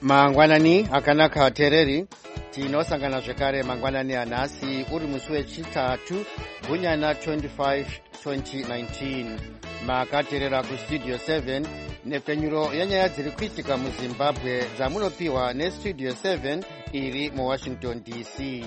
Mangwanani akanaka atereri tinosangana zvekare mangwanani anhasi uri musi wechitatu gunyana 25 2019 makaterera kustudio 7 nepfenyuro yenyaya dziri kuitika muzimbabwe dzamunopiwa nestudio 7 iri muwashington dc.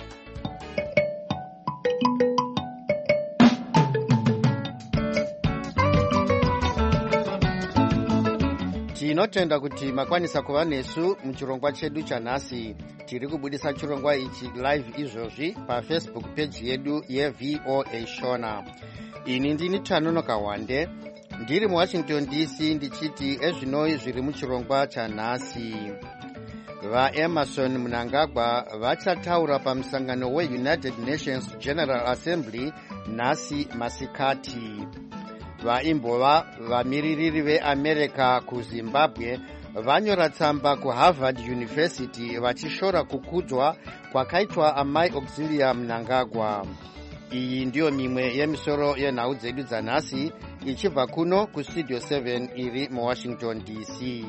Tinotenda kuti makwanisa kuva nesu muchirongwa chedu chanhasi. Tiri kubudisa chirongwa ichi live izvozvi pafacebook page yedu yeVOA Shona. Ini ndini Tanonoka Wande ndiri muwashington dc ndichiti ezvinoi zviri muchirongwa chanhasi. VaEmerson Mnangagwa vachataura pamusangano weUnited Nations General Assembly nhasi masikati. Vaimbova vamiririri veAmerica kuZimbabwe vanyora tsamba kuHarvard University vachishora kukudzwa kwakaitwa amai Auxilia Mnangagwa. Iyi ndiyo mimwe yemisoro yenhau dzedu dzanhasi ichibva kuno kustudio 7 iri muwashington dc.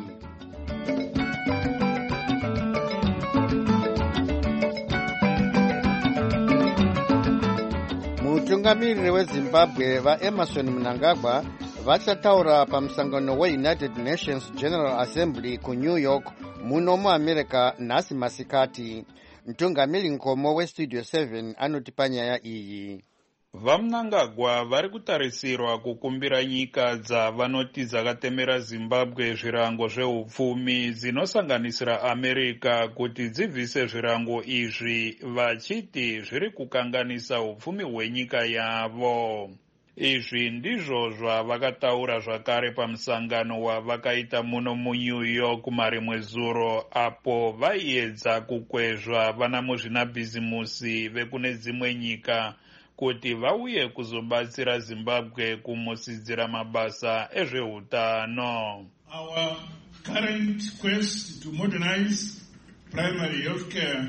Mutungamiriri weZimbabwe vaEmerson Mnangagwa vachataura pamusangano weUnited Nations General Assembly kuNew York muno muAmerica nhasi masikati. Mtungamiri Nkomo westudio 7 anotipa nyaya iyi. VaMnangagwa vari kutarisirwa kukumbira nyika dzavanoti dzakatemera Zimbabwe zvirango zveupfumi dzinosanganisira America kuti dzibvise zvirango izvi vachiti zviri kukanganisa upfumi hwenyika yavo. Izvi ndizvo zvavakataura zvakare pamusangano wavakaita muno muNew York marimwe zuro apo vaiedza kukwezva vana muzvinabhizimusi vekune dzimwe nyika kuti vauye kuzobatsira Zimbabwe kumusidzira mabasa ezveutano. Our current quest to modernize primary healthcare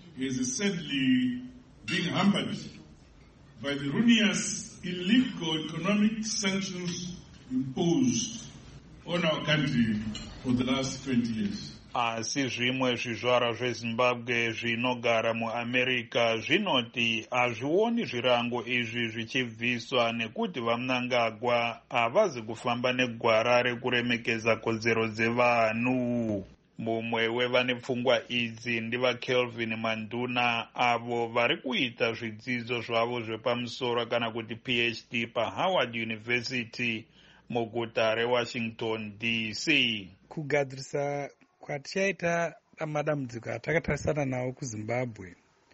is sadly being hampered by the ruinous illegal economic sanctions imposed on our country for the last 20 years. Asi zvimwe zvizvarwa zveZimbabwe zvinogara muAmerica zvinoti hazvioni zvirango izvi zvichibviswa nekuti vaMnangagwa havazi kufamba negwara rekuremekeza kodzero dzevanhu. Mumwe wevane pfungwa idzi ndivaKelvin Manduna avo vari kuita zvidzidzo zvavo zvepamusoro kana kuti PhD paHoward University muguta reWashington DC. Kugadzirisa kwatichaita madambudziko atakatarisana nawo kuZimbabwe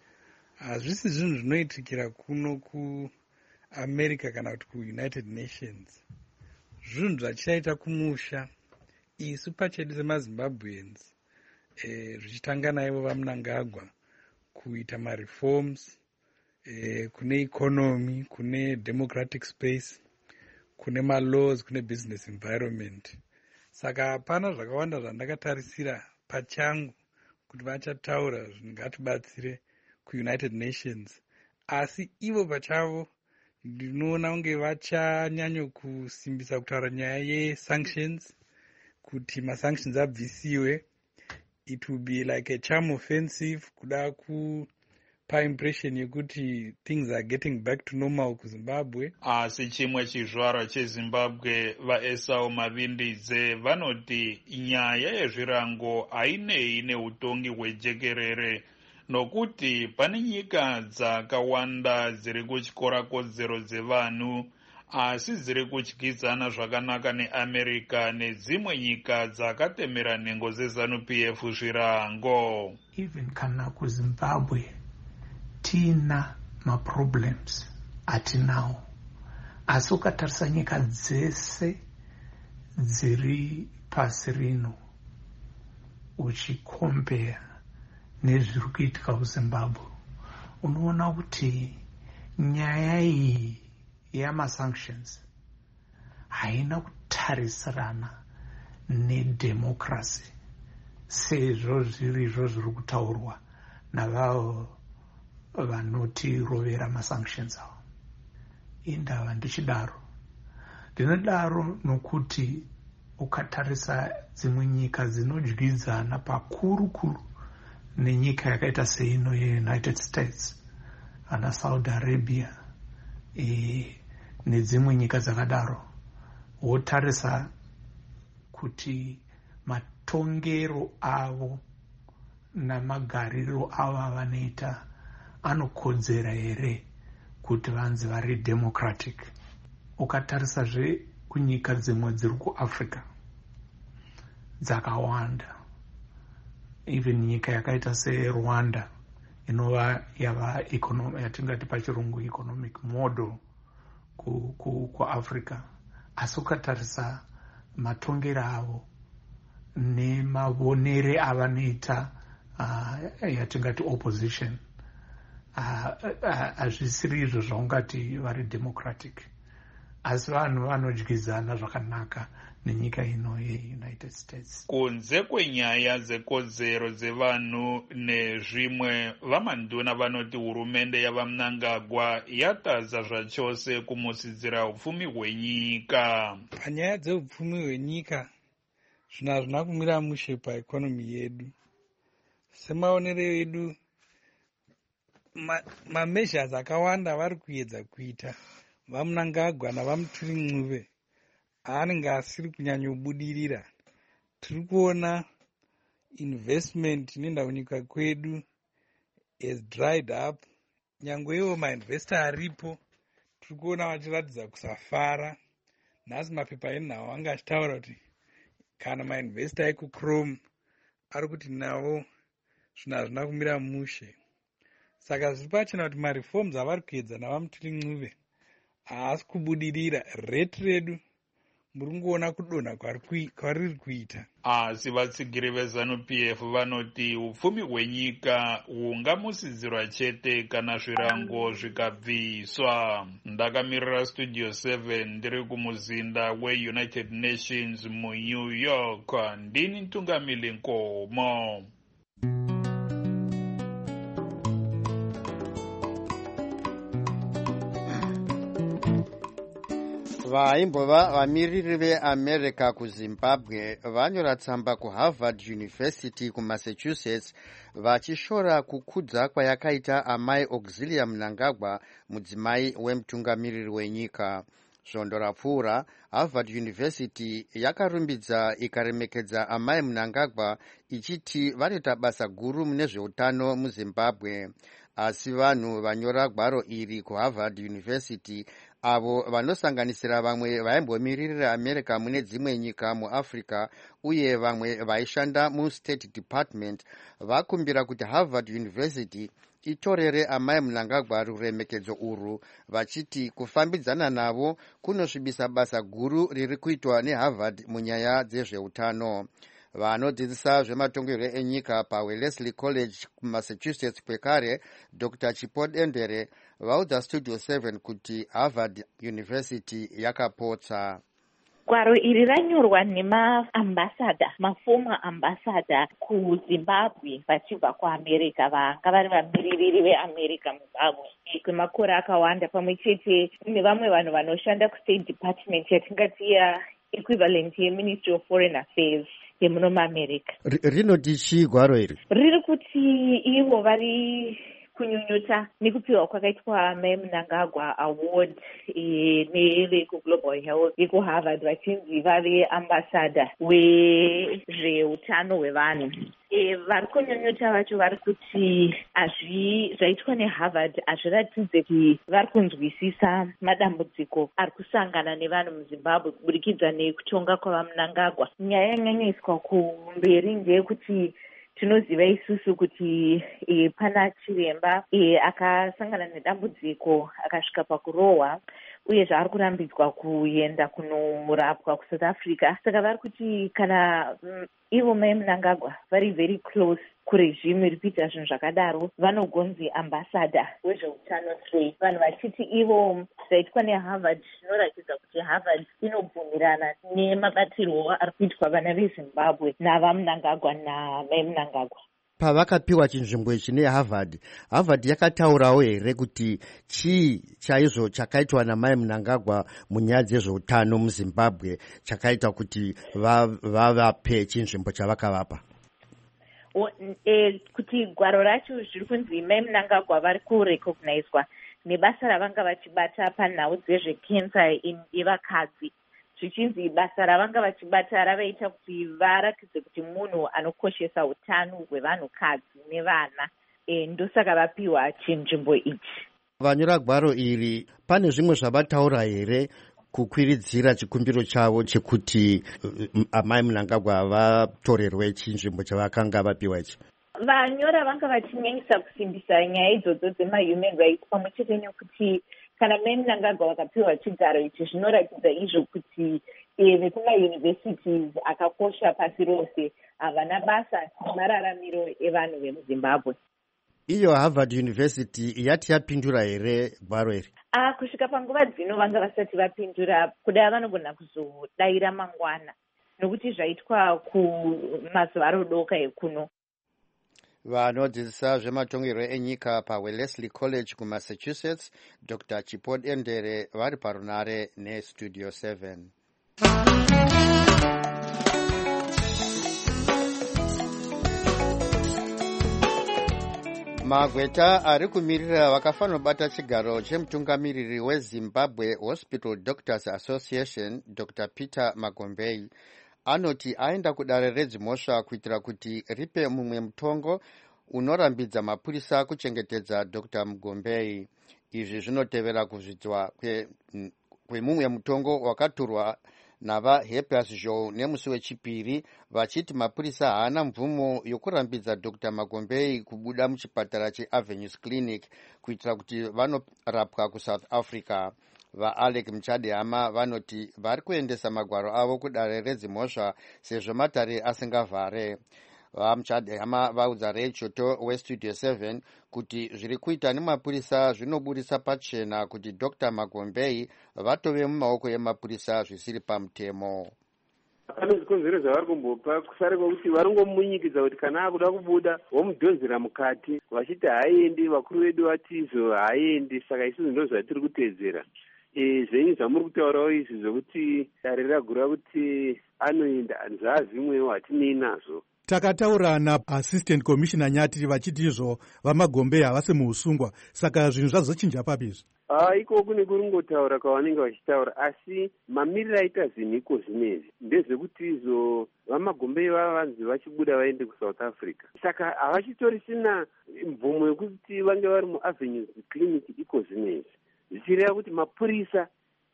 hazvisi zvinhu zvinoitikira kuno kuAmerica kana kuti kuUnited Nations. Zvinhu zvachichaita kumusha isu pachedu semaZimbabweans, zvichitanga naivo vaMnangagwa kuita mareforms kune economy, kune democratic space, kune malaws, kune business environment. Saka hapana zvakawanda zvandakatarisira pachangu kuti vachataura zvingatibatsire kuUnited Nations, asi ivo pachavo ndinoona kunge vachanyanyo kusimbisa kutaura nyaya yesanctions, kuti masanctions abvisiwe. It will be like a charm offensive kuda kupa impression yekuti things are getting back to normal kuZimbabwe. Asi chimwe chizvarwa cheZimbabwe vaEsau Mavindidze vanoti nyaya yezvirango hainei neutongi hwejekerere, nokuti pane nyika dzakawanda dziri kutyora kodzero dzevanhu asi dziri kudyidzana zvakanaka neAmerica nedzimwe nyika dzakatemera nhengo dzeZANU-PF zvirango. Even kana kuZimbabwe tina maproblems atinawo, asi ukatarisa nyika dzese dziri pasi rino uchikombea nezviri kuitika kuZimbabwe, unoona kuti nyaya iyi yamasanctions haina kutarisirana nedemokrasi sezvo zvirizvo zviri kutaurwa navavo vanotirovera masanctions avo. Indava ndichidaro ndinodaro nokuti ukatarisa dzimwe nyika dzinodyidzana pakuru nenyika yakaita seino yeUnited States, ana Saudi Arabia nedzimwe nyika dzakadaro, wotarisa kuti matongero avo namagariro avo avanoita anokodzera here kuti vanzi vari democratic. Ukatarisazve kunyika dzimwe dziri kuAfrica dzakawanda, even nyika yakaita seRwanda inova yava yatingati pachirungu economic model kuAfrica, asi ukatarisa matongero avo nemavonere avanoita yatingati opposition, hazvisiri izvo zvaungati vari democratic, asi vanhu vanodyidzana zvakanaka nenyika ino yeUnited States. Kunze kwenyaya dzekodzero dzevanhu nezvimwe, vamanduna vanoti hurumende yavaMnangagwa yatadza zvachose kumusidzira upfumi hwenyika. Panyaya dzeupfumi hwenyika, zvinhu hazvina kumira mushe paikonomi yedu. Semaonero edu, mamezhasi akawanda vari kuedza kuita vaMnangagwa navaMuthurincuve anenge asiri kunyanyobudirira. Tiri kuona investment inoenda kunyika kwedu has dried up. Nyangwe iwo mainvestor aripo tiri kuona vachiratidza kusafara. Nhasi mapepa enhau anga achitaura kuti kana mainvestor ekuChrome ari kuti nawo zvinhu hazvina kumira mushe. Saka zviri pachena kuti mareforms avari kuedza navaMuthurincuve haasi kubudirira. Rate redu muri kungoona kudonha kwariri kuita. Asi vatsigiri veZANU-PF vanoti upfumi hwenyika hungamusidzirwa chete kana zvirango zvikabviswa. Ndakamirira Studio 7 ndiri kumuzinda weUnited Nations muNew York. Ndini Ntungamili Nkomo. vaimbova vamiriri veAmerica kuZimbabwe vanyora tsamba kuHarvard University kuMassachusetts vachishora kukudza kwayakaita amai Auxilia Mnangagwa, mudzimai wemutungamiriri wenyika. Svondo rapfuura, Harvard University yakarumbidza ikaremekedza amai Mnangagwa ichiti vanoita basa guru mune zveutano muZimbabwe. Asi vanhu vanyora gwaro iri kuHarvard University, avo vanosanganisira vamwe vaimbomiririra America mune dzimwe nyika muAfrica uye vamwe vaishanda muState Department, vakumbira kuti Harvard University itorere amai Mnangagwa ruremekedzo urwu, vachiti kufambidzana navo kunosvibisa basa guru riri kuitwa neHarvard munyaya dzezveutano. Vanodzidzisa zvematongerwo enyika paWellesley College kuMassachusetts kwekare, Dr. Chipodendere, vaudza Studio 7 kuti Harvard University yakapotsa. Gwaro iri ranyorwa mafoma ambassador kuZimbabwe vachibva kuAmerica, vanga vari vamiririri veAmerica muZimbabwe kwemakore akawanda, pamwe chete nevamwe vanhu vanoshanda kuState Department yatingati equivalent yeMinistry of Foreign Affairs yemuno muAmerica. Rinoti chii gwaro iri? Riri kuti ivo vari kunyunyuta nekupiwa kwakaitwa Mai Mnangagwa Award nevekuGlobal Health vekuHarvard vachinzi vave ambassador wezveutano hwevanhu. Vari kunyunyuta vacho vari kuti zvaitwa neHarvard hazviratidze kuti vari kunzwisisa madambudziko ari kusangana nevanhu muZimbabwe kuburikidza nekutonga kwavaMnangagwa. Nyaya yanyanyoiswa kumberi ndeyekuti tinoziva isusu kuti pana chiremba akasangana nedambudziko akasvika pakurohwa uye zvaari kurambidzwa kuenda kunorapwa kuSouth Africa. Saka vari kuti kana ivo Mai Mnangagwa vari very close kurejimu iri kuita zvinhu zvakadaro, vanogonzi ambassador wezveutano sei. Vanhu vachiti ivo zvaitwa neHarvard zvinoratidza kuti Harvard inobvumirana nemabatirwo ari kuitwa vana veZimbabwe navaMnangagwa naMai Mnangagwa. pavakapiwa chinzvimbo ichi neharvard yakataurawo here kuti chii chaizvo chakaitwa namai Mnangagwa munyaya dzezveutano muZimbabwe chakaita kuti vavape chinzvimbo chavakavapa? Kuti gwaro racho zviri kunzi mai Mnangagwa vari kurecognizwa nebasa ravanga vachibata panhau dzezvekensa yevakadzi, zvichinzi basa ravanga vachibata ravaita kuti varatidze kuti munhu anokoshesa utano hwevanhukadzi nevana, ndosaka vapiwa chinzvimbo ichi. Vanyora gwaro iri pane zvimwe zvavataura here kukwiridzira chikumbiro chavo chekuti amai Mnangagwa vatorerwe chinzvimbo chavakanga vapiwa ichi? Vanyora vanga vachinyanyisa kusimbisa nyaya idzodzo dzemahuman rights, pamwe chete nekuti kana mai Mnangagwa vakapiwa chigaro ichi zvinoratidza izvo kuti vekumauniversities akakosha pasi rose havana basa nemararamiro evanhu vemuZimbabwe. Iyo Harvard University yati yapindura here gwaro iri? Kusvika panguva dzino vanga vasati vapindura, kudai vanogona kuzodaira mangwana nokuti zvaitwa kumazuva arodoka ekuno. Vanodzidzisa zvematongerwo enyika paWellesley College kuMassachusetts, Dr. Chipod Endere vari parunare neStudio 7. Magweta ari kumirira vakafanira kubata chigaro chemutungamiriri weZimbabwe Hospital Doctors Association, Dr. Peter Magombei, anoti aenda kudare redzimhosva kuitira kuti ripe mumwe mutongo unorambidza mapurisa kuchengetedza Dr. Magombei. Izvi zvinotevera kuzvidzwa kwemumwe mutongo wakaturwa navaHabeas Joe nemusi wechipiri vachiti mapurisa haana mvumo yokurambidza Dr. Magombei kubuda muchipatara cheAvenues Clinic kuitira kuti vanorapwa kuSouth Africa. VaAlec Muchadehama vanoti vari kuendesa magwaro avo kudare redzimhosva sezvo matare asingavhare. VaMuchadehama vaudza Ray Choto weStudio 7 kuti zviri kuita nemapurisa zvinoburisa pachena kuti Dr. Magombei vatove mumaoko emapurisa zvisiri pamutemo. Pane zvikonzero zvavari kumbopa kusare kwokuti varongomunyikidza kuti kana akuda kubuda vomudhonzera mukati vachiti haaendi, vakuru vedu vati izvo haaendi, saka isusu ndo zvatiri kuteedzera. Zvenyu zvamuri kutaurawo izvi zvokuti dare ragura kuti anoenda zvaazvimwewo hatinei nazvo. Takataura naAssistant Commissioner Nyati vachiti izvo vaMagombei havasi muusungwa, saka zvinhu zvazochinja papizvi? Iko kune kuringotaura kwavanenge vachitaura, asi mamiriro aita zvinhiko zvinezvi ndezvekuti izvo vaMagombei vavanzi vachibuda vaende kuSouth Africa, saka havachitorina mvumo yekuti vange vari muAvenues Clinic iko zvinezvi, zvichireva kuti mapurisa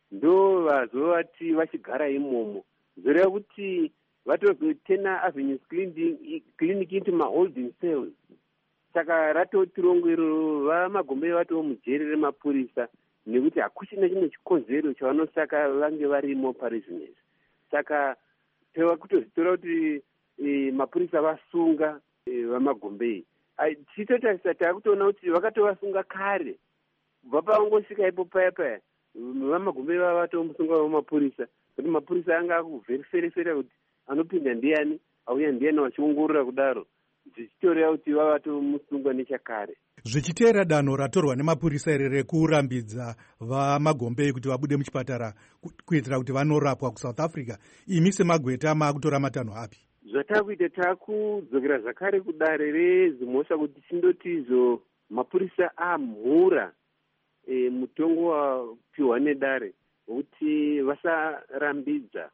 ndo vazovati vachigara imomo, zvoreva kuti vatozotena Avenues Clinic into maholding cells. Saka ratotirongero vaMagombei vatoo mujeri remapurisa nekuti hakuchina chimwe chikonzero chavanosaka vange varimo parizvinezvi. Saka teva kutozvitora kuti mapurisa vasunga vaMagombei. Tichitotarisa takutoona kuti vakatovasunga kare kubva pavangosvika ipo paya vaMagombei vavatomusunga vamapurisa, kuti mapurisa anga akuvheriferefera kuti anopinda ndiani auya ndiani vachiongorora kudaro, zvichitoreva kuti vavatomusunga nechakare. Zvichiteera danho ratorwa nemapurisa iri rekurambidza vaMagombei kuti vabude muchipatara kuitira kuti vanorapwa kuSouth Africa, imi seMagweta maakutora matanho api? Zvatakuita takudzokera zvakare kudare redzimhosva kuti tindoti izvo mapurisa amhura mutongo wapiwa nedare wekuti vasarambidza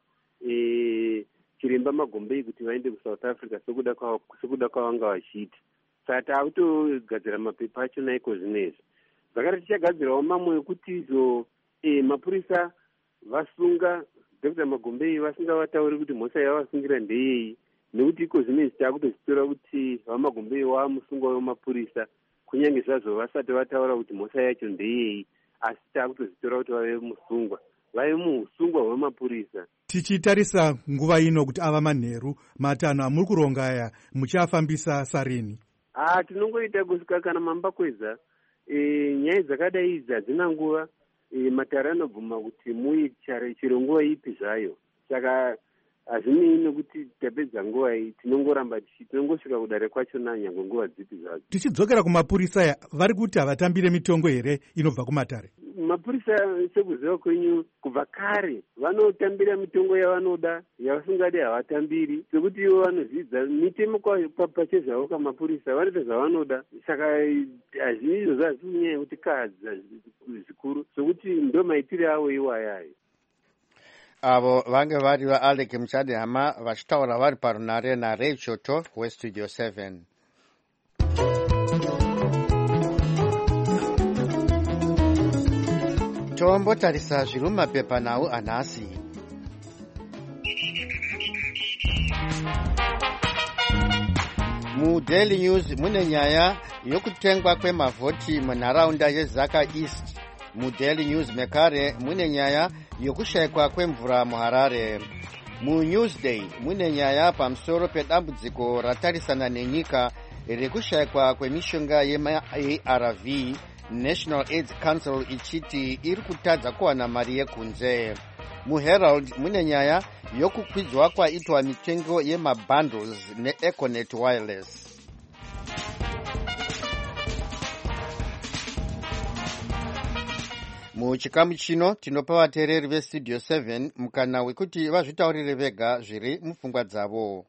chiremba Magombei kuti vaende kuSouth Africa sekuda kwavanga vachiita. Saka taakutogadzira mapepa acho naiko zvinezvi. Zvakare tichagadzirawo mamwe ekuti izvo mapurisa vasunga Dr. Magombei vasingavatauri kuti mhosva yavasungira ndeyei, nekuti iko zvinezvi taakutozvitora kuti vaMagombei vamusungwa wemapurisa kunyange zvazvo vasati vataura kuti mhosva yacho ndeyei, asi taakutozvitora kuti vave musungwa, vave muusungwa hwemapurisa. Tichitarisa nguva ino kuti ava manheru matanho amuri kuronga aya muchiafambisa sarini? Tinongoita kusvika kana mambakwedza. Nyaya dzakadai idzi hadzina nguva, matare anobvuma kuti muichare chero nguva ipi zvayo. Saka hazvinei nokuti tapedza nguva iyi, tinongoramba tinongosvika kudare kwachona nyange nguva dzipi zvadzo. Tichidzokera kumapurisa aya, vari kuti havatambire mitongo here inobva kumatare? Mapurisa sekuziva kwenyu kubva kare vanotambira mitongo yavanoda, yavasingadi havatambiri, sekuti ivo vanozvidza mitemo pachezvavo kamapurisa vanoita zvavanoda. Saka hazvini izvo zvazvi kunyanya yekuti kahadza zvikuru, sokuti ndo maitiro avo iwayayo. Avo vange vari vaAlec Muchadehama vachitaura vari parunare naRay Choto weStudio 7. Tombotarisa zviri mumapepanhau anhasi. MuDaily News mune nyaya yokutengwa kwemavhoti munharaunda yeZaka East. MuDaily News mekare mune nyaya yokushayikwa kwemvura muHarare. MuNewsday mune nyaya pamusoro pedambudziko ratarisana nenyika rekushayikwa kwemishonga yema-ARV. National AIDS Council ichiti iri kutadza kuwana mari yekunze. MuHerald mune nyaya yokukwidzwa kwaitwa mitengo yemabundles neEconet Wireless. Muchikamu chino tinopa vateereri veStudio 7 mukana wekuti vazvitaurire vega zviri mupfungwa dzavo.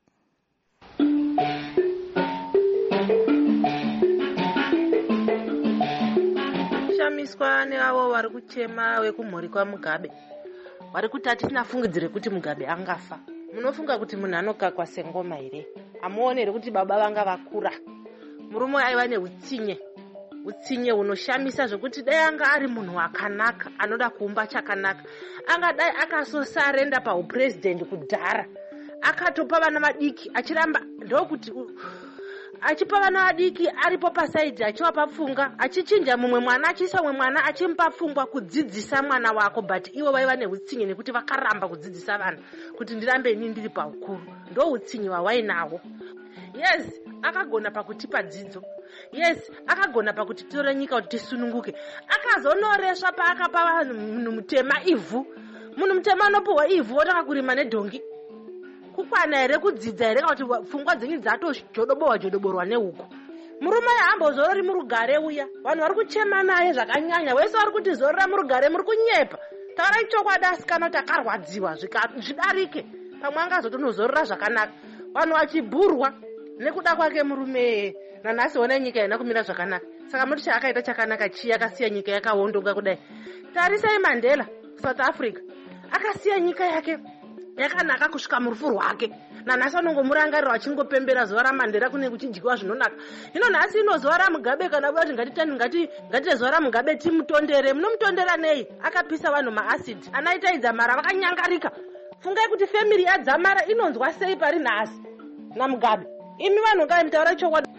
Shamiswa neavo vari kuchema wekumhuri kwaMugabe vari kuti hatisina fungidzire kuti Mugabe angafa. Munofunga kuti munhu anokakwa sengoma here? Amuonere kuti baba vanga vakura. Murume aiva neutsinye hunoshamisa zvokuti dai anga ari munhu wakanaka anoda kuumba chakanaka, angadai akasosarenda paupresident kudhara, akatopa vana madiki achiramba ndokuti achipa vana vadiki aripo pasaidhi achiwapa pfunga, achichinja mumwe mwana achiisa mumwe mwana achimupa pfungwa kudzidzisa mwana wako. But ivo vaiva neutsinye nekuti vakaramba kudzidzisa vana kuti ndirambe ini ndiri paukuru. Ndo utsinye hwawainawo. Yes, akagona pakutipa dzidzo. Yes, akagona pakuti tore nyika kuti tisununguke. Akazonoreswa paakapa vanhu munhu mutema ivhu. Munhu mutema anopuhwa ivhu wotaka kurima nedhongi. Kukwana here kudzidza here kuti pfungwa dzenyu dzatojodoborwa nehuku. Murume yahamba zorori murugare uya, vanhu vari kuchema naye zvakanyanya, wese vari kuti zorora murugare muri kunyepa. Taurai chokwadi asikana kuti akarwadziwa zvidarike, pamwe angazotonozorora zvakanaka. Vanhu vachibhurwa nekuda kwake murume. Nanhasi ona nyika ina kumira zvakanaka. Saka muti chaakaita chakanaka chi akasiya nyika yakawondoka kudai. Tarisai Mandela, South Africa. Akasiya nyika yake yakanaka kusvika murufu rwake. Nanhasi anongomurangarira achingopembera zuva raMandela kune kuchidyiwa zvinonaka. Hino nhasi ino zuva raMugabe kana kuti ngatite zuva raMugabe timutondere. Munomutondera nei? Akapisa vanhu maacid. Anaitaidza mara vakanyangarika. Fungai kuti family yadzamara inonzwa sei pari nhasi naMugabe. Imi vanhu ngaimutaura chokwadi.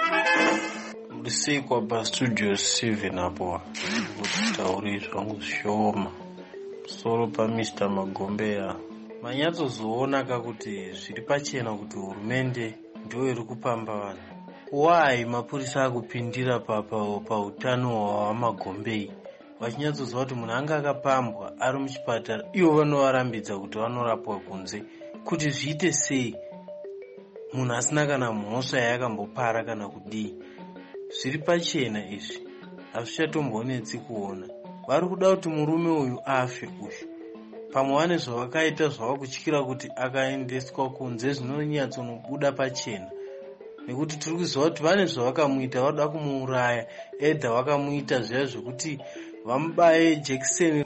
Musikwa paStudio 7 apo kutauri zvangu zvishoma soro paMr Magombeya. Manyatsozoona kuti zviri pachena kuti hurumende ndio iri kupamba vanhu. Why mapurisa akupindira pautano hwamagombei vachinyatsoziva kuti munhu anga akapambwa ari muchipatara, ivo vanovarambidza kuti vanorapwa kunze? Kuti zviite sei munhu asina kana mhosva yakambopara kana kudii? Zviri pachena izvi, hazvichatombonetsi kuona. Vari kuda kuti murume uyu afe uyu. Pamwe vane zvavakaita zvavakutyira kuti akaendeswa kunze zvinonyatsonobuda pachena, nekuti tiri kuziva kuti vane zvavakamuita vada kumuuraya, edha vakamuita zviya zvokuti vamubaye jekiseni.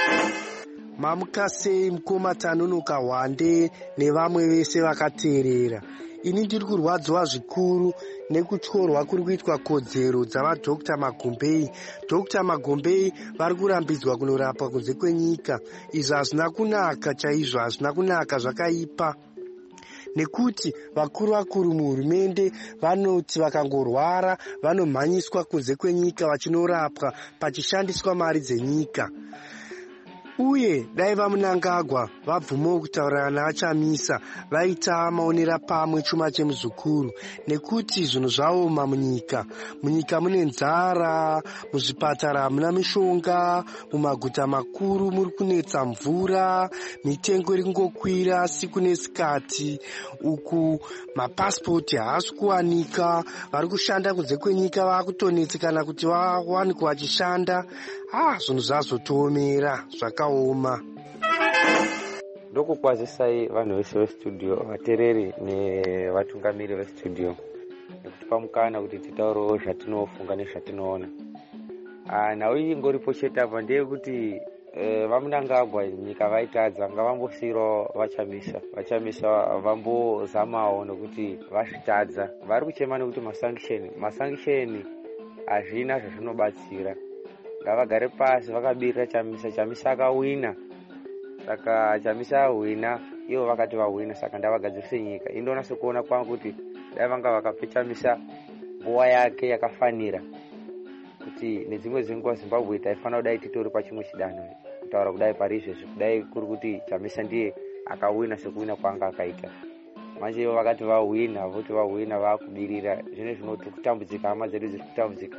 Mamukasei mukoma Tanunuka Hwande nevamwe vese vakateerera. Ini ndiri kurwadziwa zvikuru nekutyorwa kuri kuitwa kodzero dzavaDr. Magombei. Dr. Magombei vari kurambidzwa kunorapwa kunze kwenyika. Izvi hazvina kunaka chaizvo, hazvina kunaka, zvakaipa. Nekuti vakuru muhurumende vanoti vakangorwara vanomhanyiswa kunze kwenyika vachinorapwa pachishandiswa mari dzenyika. uye dai vaMnangagwa vabvumawo kutaurana naVachamisa vaita maonera pamwe chuma chemuzukuru, nekuti zvinhu zvaoma munyika mune nzara, muzvipatara hamuna mishonga, mumaguta makuru muri kunetsa mvura, mitengo iri kungokwira siku nesikati, uku mapasipoti haasi kuwanika, vari kushanda kunze kwenyika vakutonetsekana kuti vawanikwa vachishanda. Zvinhu zvazotoomera zvakaoma. Ndokukwazisai vanhu vese vestudio, vatereri nevatungamiri vestudio, nekutipa mukana kuti titaurewo zvatinofunga nezvatinoona. Nhau iyi ingoripo chete apa ndeyekuti vaMnangagwa nyika vaitadza, ngavambosiyirawo Vachamisa vambozamawo nekuti vazvitadza. Vari kuchema nekuti masangisheni hazvina zvazvinobatsira. Ngavagare pasi vakabirira Chamisa akawina. Saka Chamisa awina, ivo vakati vawina, saka ndavagadzirise nyika. Indoona sekuona kwangu kuti dai vanga vakape Chamisa nguva yake yakafanira, kuti nedzimwe dzenguva Zimbabwe taifanira kudai titori pachimwe chidanho, kutaura kudai pari izvezvi, kudai kuri kuti Chamisa ndiye akawina sekuwina kwanga akaita. Manje ivo vakati vawina, voti vawina vakubirira. Zvine zvinoti kutambudzika, hama dzedu dziri kutambudzika.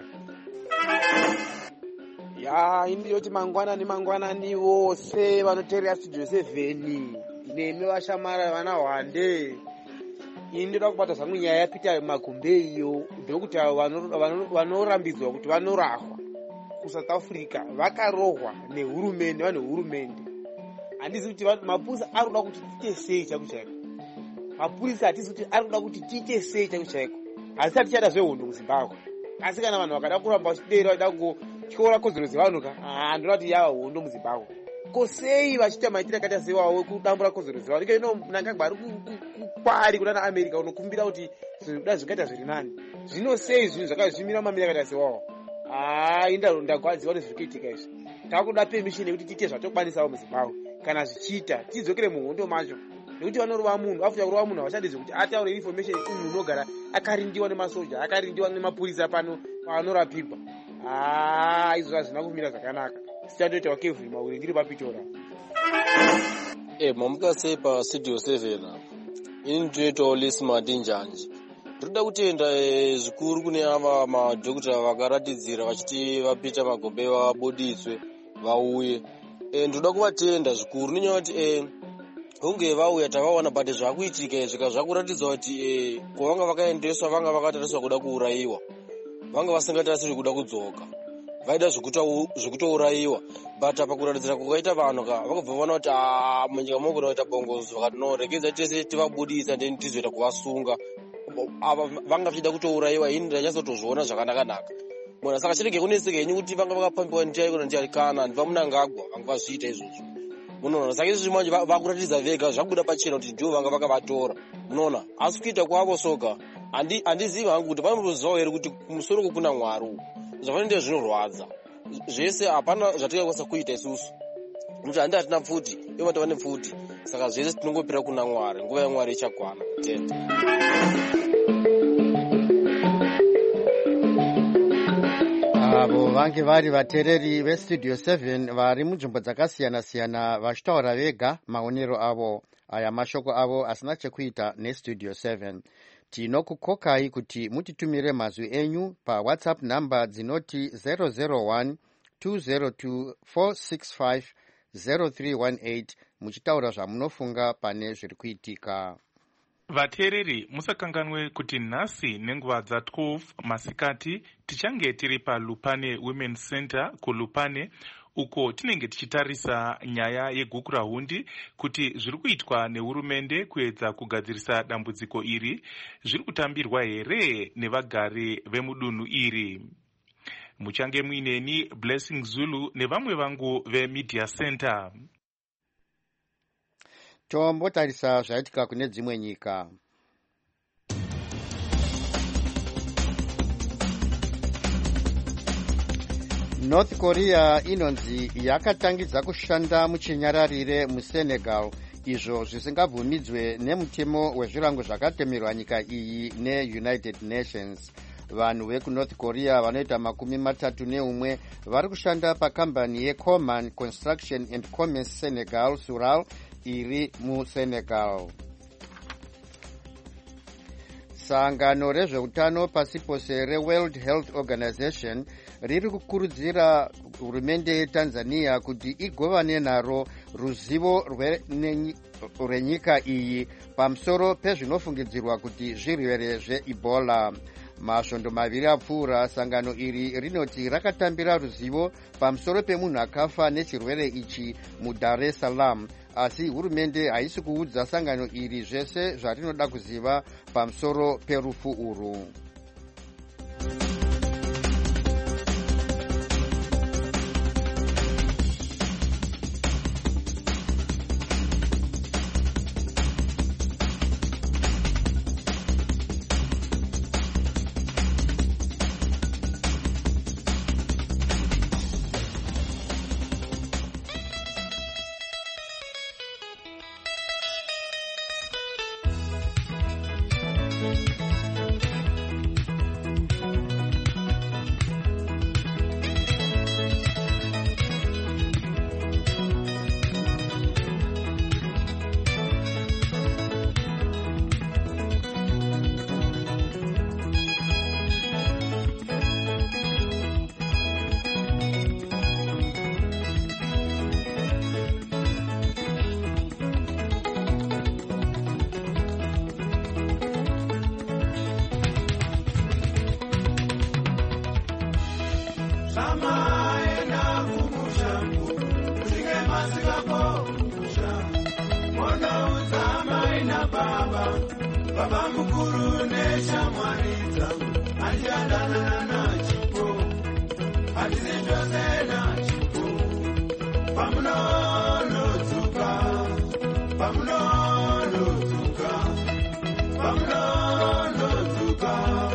Indiyoti mangwanani vose vanoteerera Studio 7 nemi vashamara vana Hwande. Ndoda kubata zvangu nyaya yaPeter Magombe iyo, ndokuti vanorambidzwa kuti vanorahwa kuSouth Africa vakarohwa nehurumende, vanhu hurumende. Handizi kuti mapurisa ari kuda kuti tiite sei chaiko chaiko. Mapurisa hatisi kuti ari kuda kuti tiite sei chaiko chaiko. Asi hatichada zvehondo muZimbabwe. Asi kana vanhu vakada kuramba vachidera vachida kutyora kodzero dzevanhu ndinoda kuti yava hondo muZimbabwe. Kosei vachiita maitiro akaita sewawo kudambura kodzero dzevanhu. Ino Mnangagwa ari kukwari kuna America unokumbira kuti zvinhu kudai zvikaita zviri nani. Zvino sei zvinhu zvakazvimira mamira akaita sewawo. Ndagwadziwa nezviri kuitika izvi. Takuda permission yekuti tiite zvatokwanisawo muZimbabwe. Kana zvichiita tidzokere muhondo macho. Nekuti vanorova munhu, vafuta kurova munhu havashandi zvekuti ataure information munhu unogara akarindiwa nemasoja, akarindiwa nemapurisa pano panorapirwa. Izvo hazvina kumira zvakanaka. Sichandoita wakevhuri mauri ndiri paPitora. Mamuka sei paStudio 7 apa. Ini ndinoitawo Lesmart Njanji. Ndoda kutenda zvikuru kune ava madhokota vakaratidzira vachiti vaPeter Magombe vabuditswe vauye. Ndoda kuvatenda zvikuru nenyaya kuti hunge vauya tavaona but zvakuitika zvika zvakuratidza kuti kwavanga vakaendeswa vanga vakatariswa kuda kuurayiwa, vanga vasingatarisiri kuda kudzoka, vaida zvekutourayiwa. But apa kuratidzira kukaita vanhu vakabva vaona kuti munyika mongo kunoita bongozo, vakati no regedza tese tivabudisa then tizoita kuvasunga. Ava vanga vachida kutourayiwa, ini ndachazotozviona zvakanaka. Munhu saka chirege kuneseka henyu kuti vanga vakapambiwa ndichaiko kana ndivaMnangagwa vanga vazviita izvozvo. Munoona saka izvi manje vakuratidza vega zvakuda pachena kuti ndivo vanga vakavatora. Munoona asi kuita kwavo soga handizivi hangu kuti vanotozivawo here kuti kumusoro kuna Mwari zvafanira zvinorwadza zvese. Hapana zvatingakwanisa kuita isusu nokuti handi hatina pfuti, ivo vati vane pfuti. Saka zvese tinongopira kuna Mwari, nguva yaMwari ichakwana. Tenda. Avo vange vari vatereri veStudio 7 vari munzvimbo dzakasiyana-siyana vachitaura vega maonero avo. Aya mashoko avo asina chekuita neStudio 7. Tinokukokai kuti mutitumire mazwi enyu paWhatsApp namba dzinoti 001 202 465 0318 muchitaura zvamunofunga pane zviri kuitika. Vatereri, musakanganwe kuti nhasi nenguva dza12 masikati tichange tiri paLupane Women's Center kuLupane, uko tinenge tichitarisa nyaya yegukurahundi kuti zviri kuitwa nehurumende kuedza kugadzirisa dambudziko iri zviri kutambirwa here nevagari vemudunhu iri. Muchange muineni Blessing Zulu nevamwe vangu veMedia Center. Tombotarisa zvaitika kune dzimwe nyika. North Korea inonzi yakatangidza kushanda muchinyararire muSenegal, izvo zvisingabvumidzwe nemutemo wezvirango zvakatemerwa nyika iyi neUnited Nations. vanhu vekunorth korea vanoita 31 vari kushanda pakambani yecoman construction and commerce senegal sural iri musenegal. Sangano rezveutano pasi pose reworld health organization riri kukurudzira hurumende yetanzania kuti igovane naro ruzivo rwenyika iyi pamusoro pezvinofungidzirwa kuti zvirwere zveEbola. Masvondo maviri apfuura, sangano iri rinoti rakatambira ruzivo pamusoro pemunhu akafa nechirwere ichi muDar es Salaam, asi hurumende haisi kuudza sangano iri zvese zvarinoda kuziva pamusoro perufu urwu. Baba mukuru neshamwariza andiandana nachipo atizindose nachipo pamunonodzuka pamunonodzuka pamunonodzuka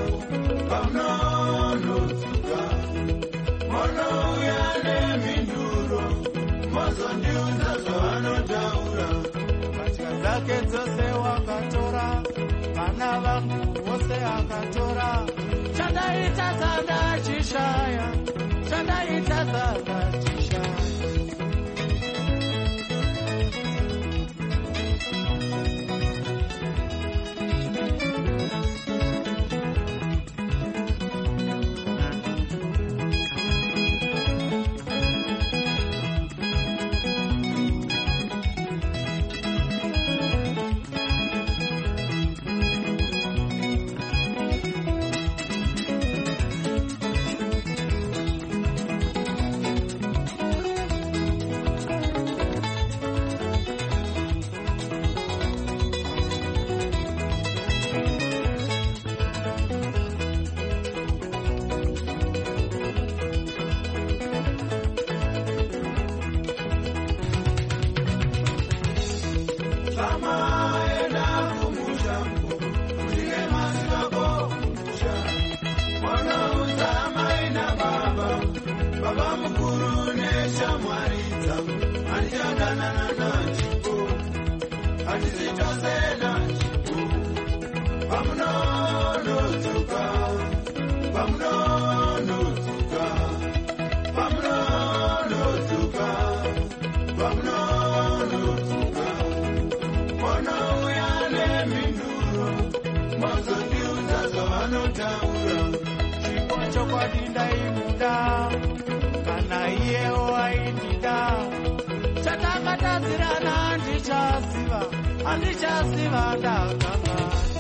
pamunonodzuka monouya nemhinduro mozondiudza zvavanotaura patya dzake dzose wakatora vana vangu vose akatora chandaita dzandachishaya chandaita dzandachishaya Baba mukuru neshamwariza andiandana nachipo atizindose nachipo pamunonodzuka pamunonodzuka pamunonodzuka pamunonodzuka monouya nemhinduro mozondiudza zvavanotaura chipo chokwadi ndaimuda kana iyewo aindida chatakatadzirana handichaziva ndakanga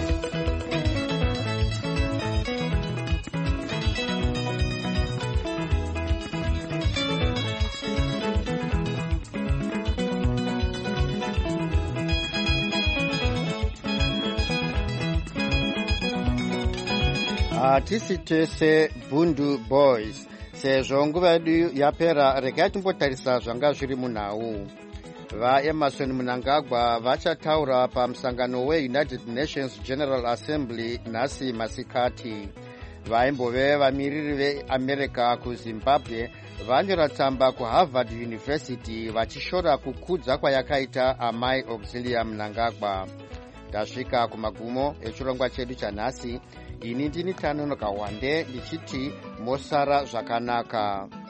hatisi tese Bundu Boys. Sezvo nguva yedu yapera, regai timbotarisa zvanga zviri munhau. VaEmmerson Mnangagwa vachataura pamusangano weUnited Nations General Assembly nhasi masikati. Vaimbove vamiriri veAmerica kuZimbabwe vanyora tsamba kuHarvard University vachishora kukudza kwayakaita amai Auxilia Mnangagwa. Tasvika kumagumo echirongwa chedu chanhasi. ini ndini Tanonoka Wande ndichiti mosara zvakanaka.